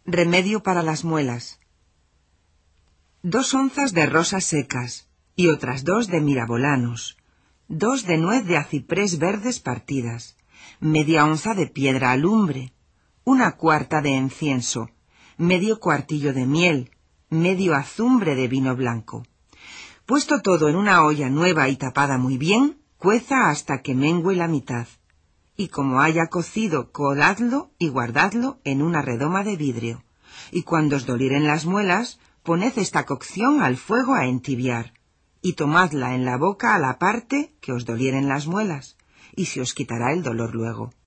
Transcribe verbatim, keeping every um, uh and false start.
Remedio para las muelas. Dos onzas de rosas secas y otras dos de mirabolanos, dos de nuez de aciprés verdes partidas, media onza de piedra alumbre, una cuarta de incienso, medio cuartillo de miel, medio azumbre de vino blanco. Puesto todo en una olla nueva y tapada muy bien, cueza hasta que mengüe la mitad. Y como haya cocido, coladlo y guardadlo en una redoma de vidrio. Y cuando os dolieren las muelas, poned esta cocción al fuego a entibiar, y tomadla en la boca a la parte que os dolieren las muelas, y se os quitará el dolor luego.